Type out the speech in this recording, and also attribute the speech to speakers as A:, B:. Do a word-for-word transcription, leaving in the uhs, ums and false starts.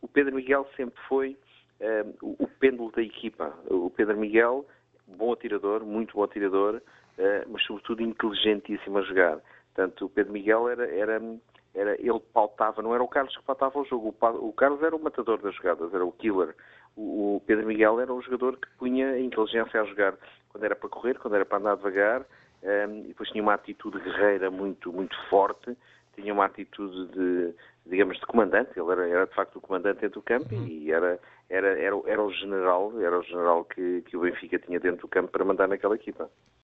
A: o Pedro Miguel sempre foi uh, o, o pêndulo da equipa. O Pedro Miguel, bom atirador, muito bom atirador, uh, mas sobretudo inteligentíssimo a jogar. Portanto, o Pedro Miguel era, era, era, ele pautava, não era o Carlos que pautava o jogo, o, o Carlos era o matador das jogadas, era o killer. O, o Pedro Miguel era um jogador que punha a inteligência a jogar, quando era para correr, quando era para andar devagar, um, e depois tinha uma atitude guerreira muito, muito forte, tinha uma atitude de, digamos, de comandante. Ele era, era de facto o comandante dentro do campo e era, era, era, era o general, era o general que, que o Benfica tinha dentro do campo para mandar naquela equipa.